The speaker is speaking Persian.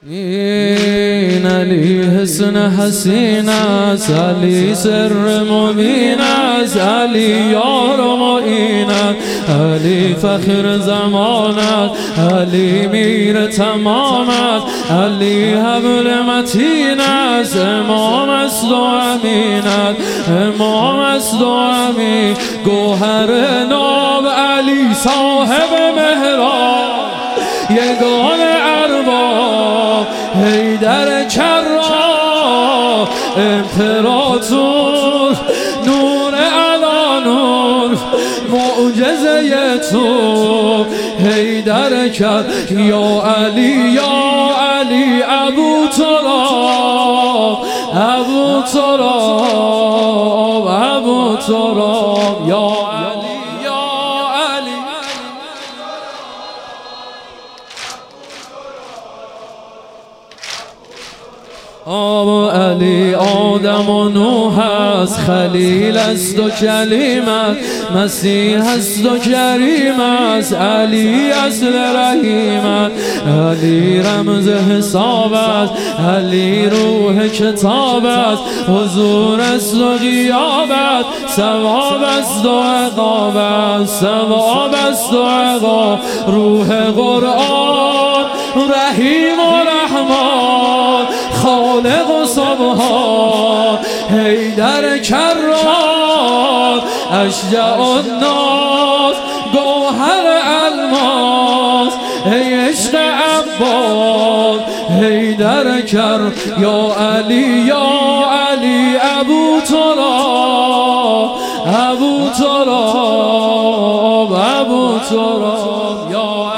این علی حسن حسین است، علی سر مبین است، علی یار و معین است، علی فخر زمان است، علی میر تمام است، علی حبل متین است، امام است و امین است، امام است و امین. گوهر ناب علی صاحب مهراب، یگان ارباب حیدر کرام، امپراتور نور علی نور، معجزه تو حیدر کرد. یا علی یا علی ابو تراب، ابو تراب، ابو تراب. یا علی یا علی آب علی آدم و نوح است، خلیل است و کلیم است، مسیح است و کریم است، علی اصل رحیم است، علی رمز حساب است، علی روح کتاب است، حضور است و غیاب است، ثواب است و عقاب است، ثواب است و عقاب. روح قرآن رحیم و رحمان، خالق و سبحان حیدر کرام، اشجع الناس گوهر الماس، ای عشق عباس حیدر کرم. یا علی یا علی ابو تراب، ابو تراب، ابو تراب. یا